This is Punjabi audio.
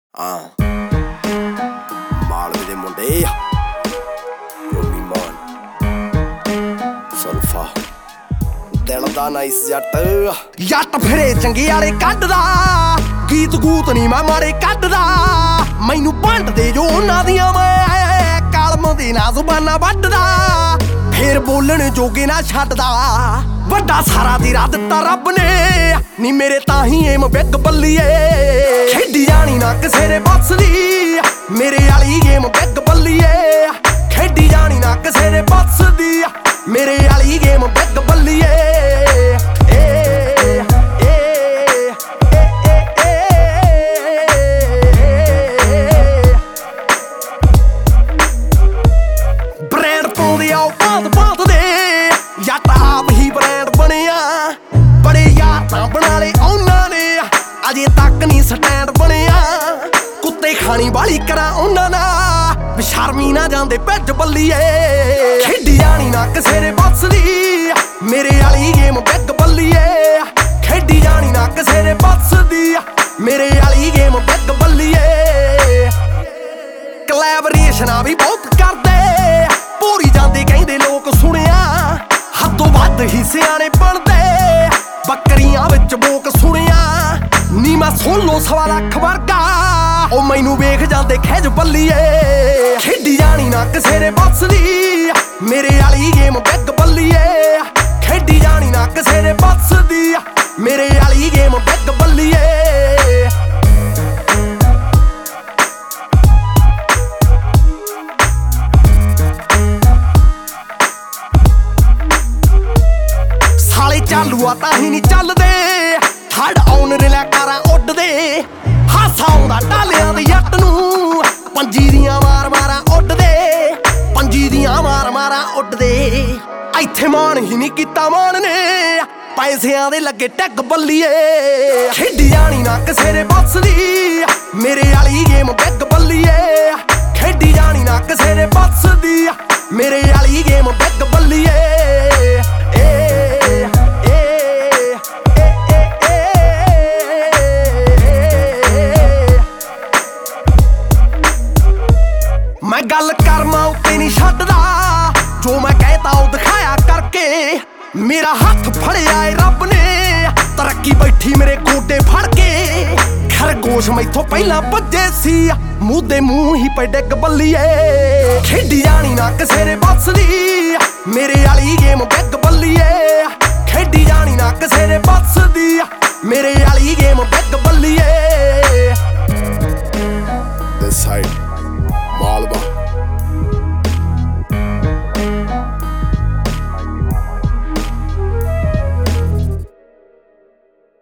ਮਾਲਵੇ ਦੇ ਮੁੰਡੇ ਰੋਮੀ ਮਾਨ ਸਲਫਾ ਦਿਲ ਦਾ ਨਾਈਸ ਜੱਟ ਫਿਰੇ ਚੰਗੇ ਵਾਲੇ ਕੱਢਦਾ ਗੀਤ ਗੂਤ ਨੀ ਮੈਂ ਮਾਰੇ ਕੱਢਦਾ ਮੈਨੂੰ ਭੰਡ ਦੇ ਜੋ ਉਹਨਾਂ ਦੀਆਂ ਮੈਂ ਕਲਮ ਦੇ ਨਾ ਜ਼ੁਬਾਨਾਂ ਵੱਢਦਾ ਫੇਰ ਬੋਲਣ ਜੋਗੇ ਨਾ ਛੱਡਦਾ ਵੱਡਾ ਸਾਰਾ ਤੇਰਾ ਦਿੱਤਾ ਰੱਬ ਨੇ ਨੀ ਮੇਰੇ ਤਾਂ ਹੀ ਏਮ ਬਿੱਗ ਬੱਲੀਏ ਖੇਡੀ ਜਾਣੀ ਨਾ ਕਿਸੇ ਦੇ ਬੱਸ ਦੀ ਮੇਰੇ ਵਾਲੀ ਗੇਮ ਬਿੱਗ ਬੱਲੀਏ ਖੇਡੀ ਜਾਣੀ ਨਾ ਕਿਸੇ ਦੇ ਬੱਸ ਦੀ ਮੇਰੇ ਵਾਲੀ ਗੇਮ ਬਿੱਗ ਬੱਲੀਏ ਬ੍ਰੈਂਡ ਪਾਉਂਦੇ ਆਓ ਬਾਤ ਦੇ ਜੱਟ ਆਪ ਹੀ ਬ੍ਰੈਂਡ ਬਣਿਆ ਬੜੇ ਯਾਰ ਤਾਂ ਬਣਾ ਲਏ ਉਹਨਾਂ ਨੇ ਅਜੇ ਤੱਕ ਨਹੀਂ ਸਟੈਂਡ ਬਣਿਆ ਕੁੱਤੇ ਖਾਣੀ ਵਾਲੀ ਕਰਾਂ ਉਹਨਾਂ ਨਾਲ ਬਸ਼ਰਮੀ ਨਾ ਜਾਂਦੇ ਭਿੱਜ ਬੱਲੀਏ ਖੇਡੀ ਜਾਣੀ ਨਾ ਕਿਸੇ ਦੇ ਬੱਸ ਦੀ ਮੇਰੇ ਵਾਲੀ ਗੇਮ ਬਿੱਗ ਬੱਲੀਏ ਖੇਡੀ ਜਾਣੀ ਨਾ ਕਿਸੇ ਦੇ ਬੱਸ ਦੀ ਮੇਰੇ ਵਾਲੀ ਗੇਮ ਬਿੱਗ ਬੱਲੀਏ ਕਲੈਬਰੇਸ਼ਨਾਂ ਵੀ ਬਹੁਤ ਕਰਦੇ ਪੂਰੀ ਜਾਂਦੇ ਕਹਿੰਦੇ ਲੋਕ ਸੁਣਿਆ ਹੱਦੋਂ ਵੱਧ ਹੀ ਸਿਆਣੇ ਬਣਦੇ ਬੱਕਰੀਆਂ ਵਿੱਚ ਬੋਕ ਸੁਣਿਆ ਨੀ ਮੈਂ ਸੁਣ ਲੋ 1.25 ਲੱਖ ਵਰਗਾ ਉਹ ਮੈਨੂੰ ਵੇਖ ਜਾਂਦੇ ਖਿੱਚ ਬੱਲੀਏ ਖੇਡੀ ਜਾਣੀ ਨਾ ਕਿਸੇ ਦੇ ਬੱਸ ਦੀ ਮੇਰੇ ਵਾਲੀ ਗੇਮ ਬਿੱਗ ਬੱਲੀਏ ਖੇਡੀ ਜਾਣੀ ਨਾ ਕਿਸੇ ਦੇ ਬੱਸ ਦੀ ਮੇਰੇ ਵਾਲੀ ਗੇਮ ਬਿੱਗ ਬੱਲੀਏ ਸਾਲੇ ਚਾਲੂ ਆ ਤਾਂ ਹੀ ਨਹੀਂ ਚੱਲਦੇ ਥਰਡ ਆਉਣ ਰਿਲਾ ਕਾਰਾਂ ਉੱਡਦੇ ਹਾਸਾ ਆਉਂਦਾ ਟਾਲਿਆਂ ਦੇ ਜੱਟ ਨੂੰ ਪੰਜੀ ਦੀਆਂ ਮਾਰਾਂ ਉੱਡਦੇ ਪੰਜੀ ਦੀਆਂ ਮਾਰਾਂ ਉੱਡਦੇ ਇੱਥੇ ਮਾਣ ਹੀ ਨਹੀਂ ਕੀਤਾ ਮਾਣ ਨੇ ਪੈਸਿਆਂ ਦੇ ਲੱਗੇ ਟੈਗ ਬੱਲੀਏ ਖੇਡੀ ਜਾਣੀ ਨਾ ਕਿਸੇ ਦੇ ਬੱਸ ਦੀ ਮੇਰੇ ਵਾਲੀ ਗੇਮ ਬਿੱਗ ਬੱਲੀਏ ਖੇਡੀ ਜਾਣੀ ਨਾ ਕਿਸੇ ਦੇ ਬੱਸ ਦੀ ਮੇਰੇ ਵਾਲੀ ਗੇਮ ਬਿੱਗ ਬੱਲੀਏ ਮੈਂ ਗੱਲ ਕਰਮਾਂ ਉੱਤੇ ਨਹੀਂ ਛੱਡਦਾ ਜੋ ਮੈਂ ਕਹਿਤਾ ਉਹ ਦਿਖਾਇਆ ਕਰਕੇ ਮੇਰਾ ਹੱਥ ਫੜਿਆ ਏ ਰੱਬ ਨੇ ਤਰੱਕੀ ਬੈਠੀ ਮੇਰੇ ਗੋਡੇ ਫੜ ਕੇ ਖਰਗੋਸ਼ ਮੈਥੋਂ ਪਹਿਲਾਂ ਭੱਜੇ ਸੀ ਮੂੰਹ ਦੇ ਮੂੰਹ ਹੀ ਪੈ ਡਿੱਗ ਬੱਲੀਏ ਖੇਡੀ ਜਾਣੀ ਨਾ ਕਿਸੇ ਦੇ ਬੱਸ ਦੀ ਮੇਰੇ ਵਾਲੀ ਗੇਮ ਬਿੱਗ ਬੱਲੀਏ ਖੇਡੀ ਜਾਣੀ ਨਾ ਕਿਸੇ ਦੇ ਬੱਸ ਦੀ ਮੇਰੇ ਵਾਲੀ ਗੇਮ ਬਿੱਗ ਬੱਲੀਏ This side, Malva.